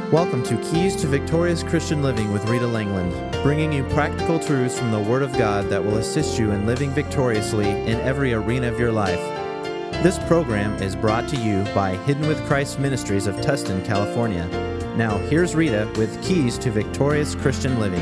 Welcome to Keys to Victorious Christian Living with Rita Langland, bringing you practical truths from the Word of God that will assist you in living victoriously in every arena of your life. This program is brought to you by Hidden with Christ Ministries of Tustin, California. Now, here's Rita with Keys to Victorious Christian Living.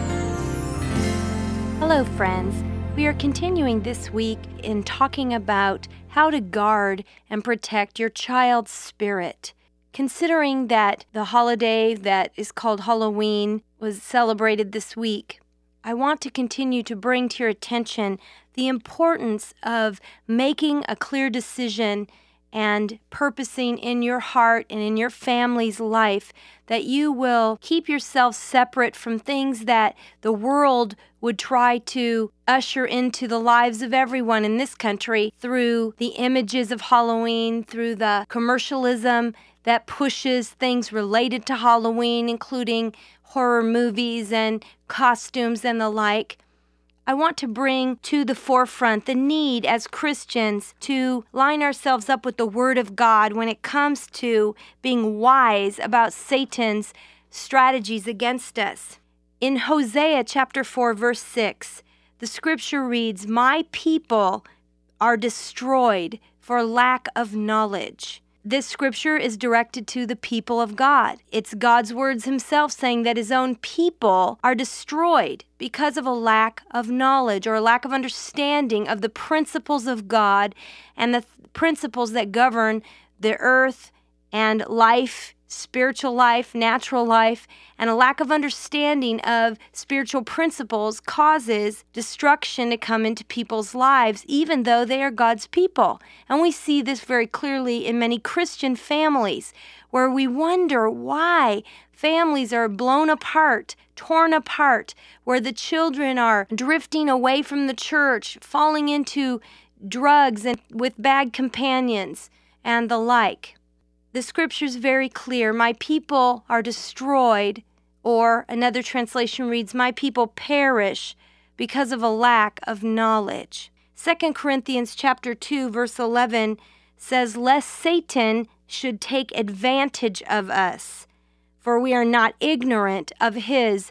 Hello, friends. We are continuing this week in talking about how to guard and protect your child's spirit. Considering that the holiday that is called Halloween was celebrated this week, I want to continue to bring to your attention the importance of making a clear decision and purposing in your heart and in your family's life that you will keep yourself separate from things that the world would try to usher into the lives of everyone in this country through the images of Halloween, through the commercialism that pushes things related to Halloween, including horror movies and costumes and the like. I want to bring to the forefront the need as Christians to line ourselves up with the Word of God when it comes to being wise about Satan's strategies against us. In Hosea chapter 4, verse 6, the scripture reads, "My people are destroyed for lack of knowledge." This scripture is directed to the people of God. It's God's words himself saying that his own people are destroyed because of a lack of knowledge or a lack of understanding of the principles of God and the principles that govern the earth and life, spiritual life, natural life, and a lack of understanding of spiritual principles causes destruction to come into people's lives, even though they are God's people. And we see this very clearly in many Christian families, where we wonder why families are blown apart, torn apart, where the children are drifting away from the church, falling into drugs and with bad companions and the like. The scripture is very clear. My people are destroyed, or another translation reads, my people perish because of a lack of knowledge. 2 Corinthians chapter 2, verse 11 says, lest Satan should take advantage of us, for we are not ignorant of his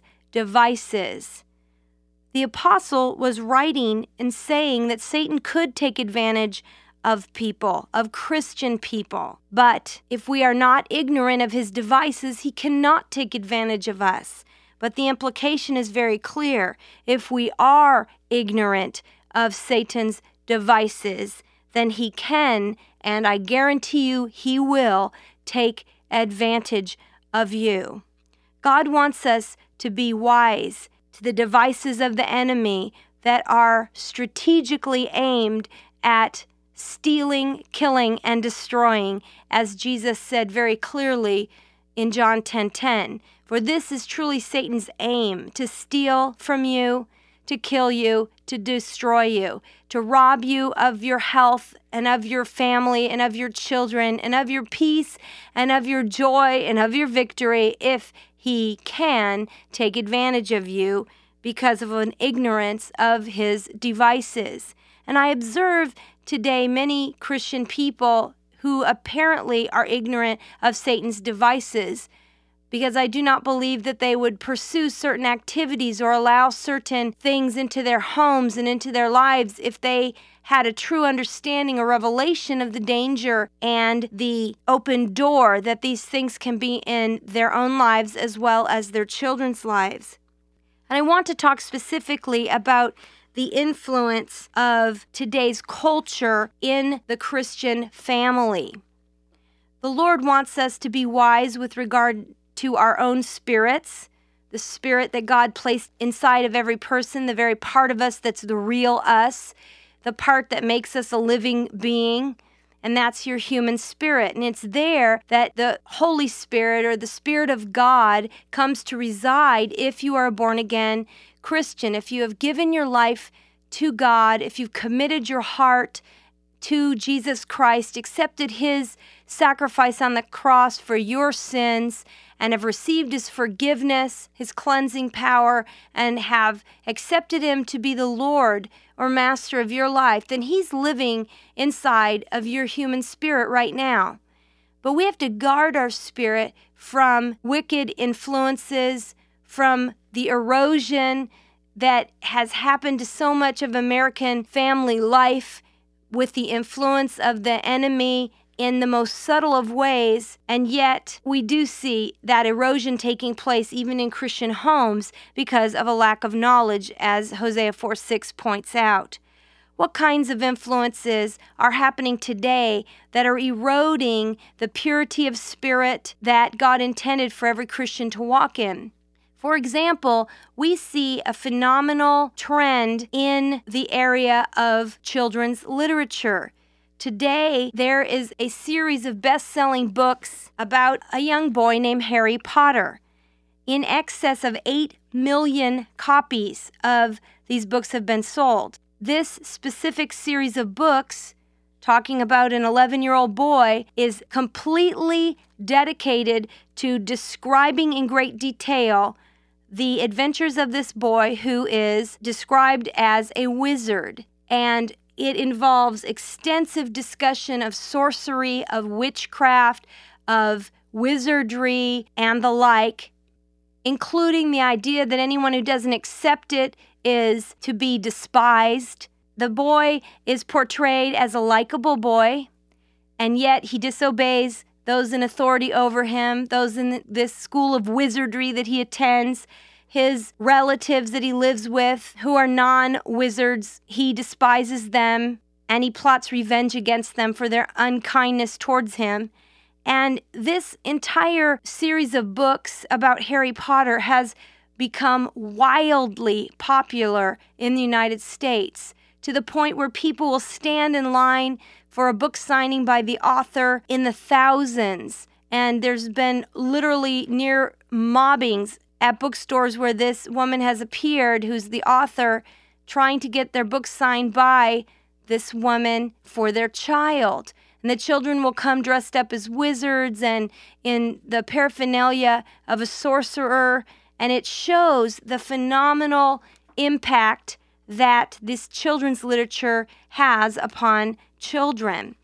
devices. The apostle was writing and saying that Satan could take advantage of people, of Christian people. But if we are not ignorant of his devices, he cannot take advantage of us. But the implication is very clear. If we are ignorant of Satan's devices, then he can, and I guarantee you he will, take advantage of you. God wants us to be wise to the devices of the enemy that are strategically aimed at stealing, killing, and destroying, as Jesus said very clearly in John 10:10. For this is truly Satan's aim, to steal from you, to kill you, to destroy you, to rob you of your health and of your family and of your children and of your peace and of your joy and of your victory, if he can take advantage of you because of an ignorance of his devices. And I observe today many Christian people who apparently are ignorant of Satan's devices, because I do not believe that they would pursue certain activities or allow certain things into their homes and into their lives if they had a true understanding or revelation of the danger and the open door that these things can be in their own lives as well as their children's lives. And I want to talk specifically about the influence of today's culture in the Christian family. The Lord wants us to be wise with regard to our own spirits, the spirit that God placed inside of every person, the very part of us that's the real us, the part that makes us a living being, and that's your human spirit. And it's there that the Holy Spirit or the Spirit of God comes to reside if you are a born-again Christian, if you have given your life to God, if you've committed your heart to Jesus Christ, accepted his sacrifice on the cross for your sins, and have received his forgiveness, his cleansing power, and have accepted him to be the Lord or master of your life, then he's living inside of your human spirit right now. But we have to guard our spirit from wicked influences, from the erosion that has happened to so much of American family life with the influence of the enemy in the most subtle of ways, and yet we do see that erosion taking place even in Christian homes because of a lack of knowledge, as Hosea 4:6 points out. What kinds of influences are happening today that are eroding the purity of spirit that God intended for every Christian to walk in? For example, we see a phenomenal trend in the area of children's literature. Today, there is a series of best-selling books about a young boy named Harry Potter. In excess of 8 million copies of these books have been sold. This specific series of books, talking about an 11-year-old boy, is completely dedicated to describing in great detail the adventures of this boy who is described as a wizard. And it involves extensive discussion of sorcery, of witchcraft, of wizardry, and the like, including the idea that anyone who doesn't accept it is to be despised. The boy is portrayed as a likable boy, and yet he disobeys those in authority over him, those in this school of wizardry that he attends. His relatives that he lives with who are non-wizards, he despises them, and he plots revenge against them for their unkindness towards him. And this entire series of books about Harry Potter has become wildly popular in the United States, to the point where people will stand in line for a book signing by the author in the thousands. And there's been literally near mobbings at bookstores where this woman has appeared, who's the author, trying to get their book signed by this woman for their child. And the children will come dressed up as wizards and in the paraphernalia of a sorcerer. And it shows the phenomenal impact that this children's literature has upon children.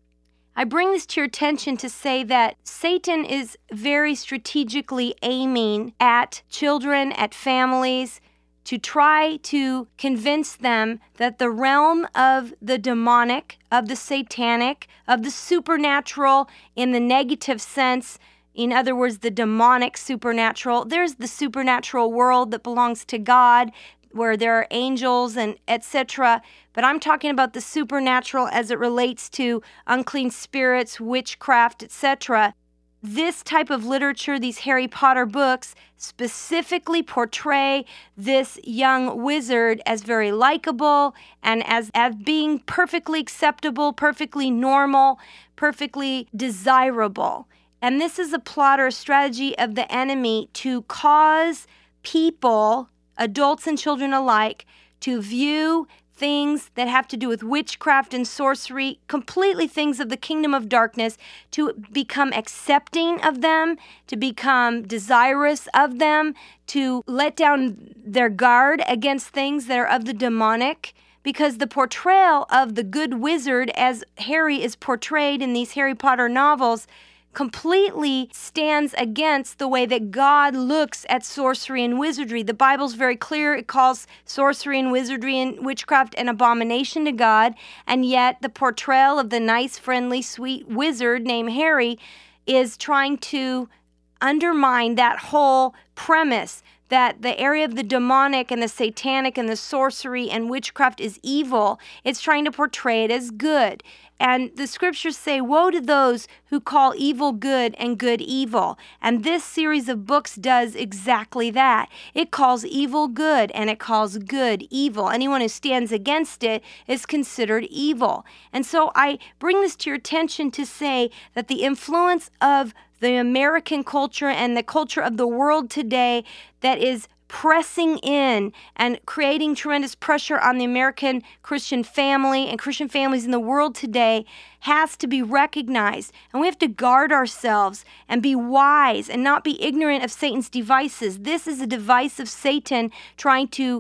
I bring this to your attention to say that Satan is very strategically aiming at children, at families, to try to convince them that the realm of the demonic, of the satanic, of the supernatural in the negative sense, in other words, the demonic supernatural, there's the supernatural world that belongs to God, where there are angels and etc. But I'm talking about the supernatural as it relates to unclean spirits, witchcraft, etc. This type of literature, these Harry Potter books, specifically portray this young wizard as very likable and as being perfectly acceptable, perfectly normal, perfectly desirable. And this is a plot or a strategy of the enemy to cause people, adults and children alike, to view things that have to do with witchcraft and sorcery, completely things of the kingdom of darkness, to become accepting of them, to become desirous of them, to let down their guard against things that are of the demonic. Because the portrayal of the good wizard as Harry is portrayed in these Harry Potter novels completely stands against the way that God looks at sorcery and wizardry. The Bible's very clear. It calls sorcery and wizardry and witchcraft an abomination to God, and yet the portrayal of the nice, friendly, sweet wizard named Harry is trying to undermine that whole premise that the area of the demonic and the satanic and the sorcery and witchcraft is evil. It's trying to portray it as good. And the scriptures say, woe to those who call evil good and good evil. And this series of books does exactly that. It calls evil good and it calls good evil. Anyone who stands against it is considered evil. And so I bring this to your attention to say that the influence of the American culture and the culture of the world today that is pressing in and creating tremendous pressure on the American Christian family and Christian families in the world today has to be recognized. And we have to guard ourselves and be wise and not be ignorant of Satan's devices. This is a device of Satan trying to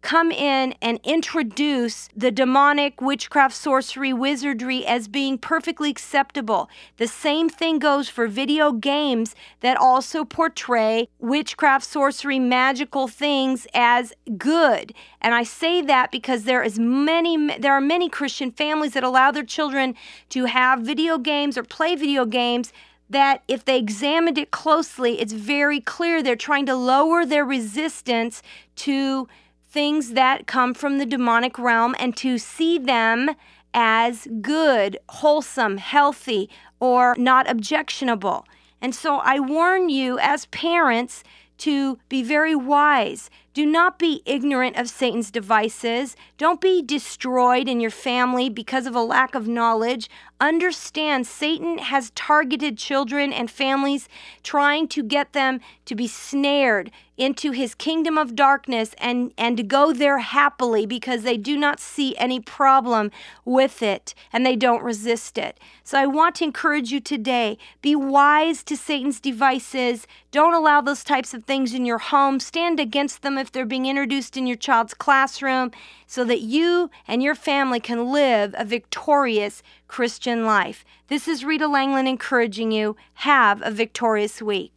come in and introduce the demonic witchcraft, sorcery, wizardry as being perfectly acceptable. The same thing goes for video games that also portray witchcraft, sorcery, magical things as good. And I say that because there are many Christian families that allow their children to have video games or play video games that if they examined it closely, it's very clear they're trying to lower their resistance to things that come from the demonic realm and to see them as good, wholesome, healthy, or not objectionable. And so I warn you as parents to be very wise. Do not be ignorant of Satan's devices. Don't be destroyed in your family because of a lack of knowledge. Understand Satan has targeted children and families, trying to get them to be snared into his kingdom of darkness and to go there happily because they do not see any problem with it and they don't resist it. So I want to encourage you today, be wise to Satan's devices. Don't allow those types of things in your home. Stand against them if they're being introduced in your child's classroom so that you and your family can live a victorious Christian life. This is Rita Langland encouraging you. Have a victorious week.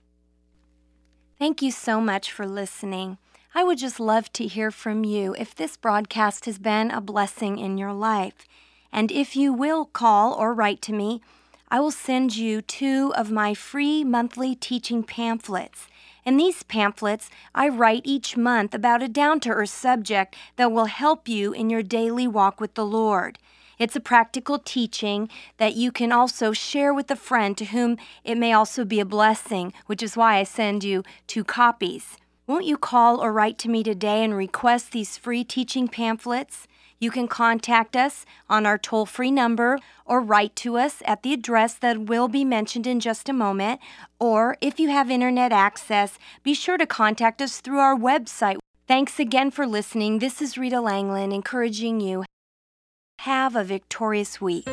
Thank you so much for listening. I would just love to hear from you if this broadcast has been a blessing in your life. And if you will call or write to me, I will send you 2 of my free monthly teaching pamphlets. In these pamphlets, I write each month about a down-to-earth subject that will help you in your daily walk with the Lord. It's a practical teaching that you can also share with a friend to whom it may also be a blessing, which is why I send you 2 copies. Won't you call or write to me today and request these free teaching pamphlets? You can contact us on our toll-free number or write to us at the address that will be mentioned in just a moment. Or if you have internet access, be sure to contact us through our website. Thanks again for listening. This is Rita Langland encouraging you. Have a victorious week.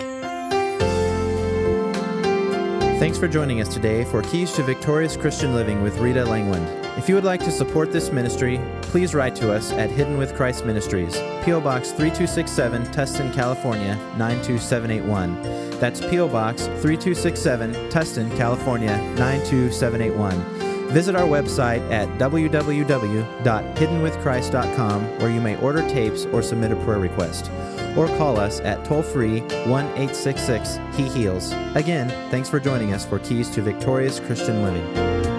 Thanks for joining us today for Keys to Victorious Christian Living with Rita Langland. If you would like to support this ministry, please write to us at Hidden with Christ Ministries, P.O. Box 3267, Tustin, California, 92781. That's P.O. Box 3267, Tustin, California, 92781. Visit our website at www.hiddenwithchrist.com, where you may order tapes or submit a prayer request. Or call us at toll-free 1-866-HE-HEALS. Again, thanks for joining us for Keys to Victorious Christian Living.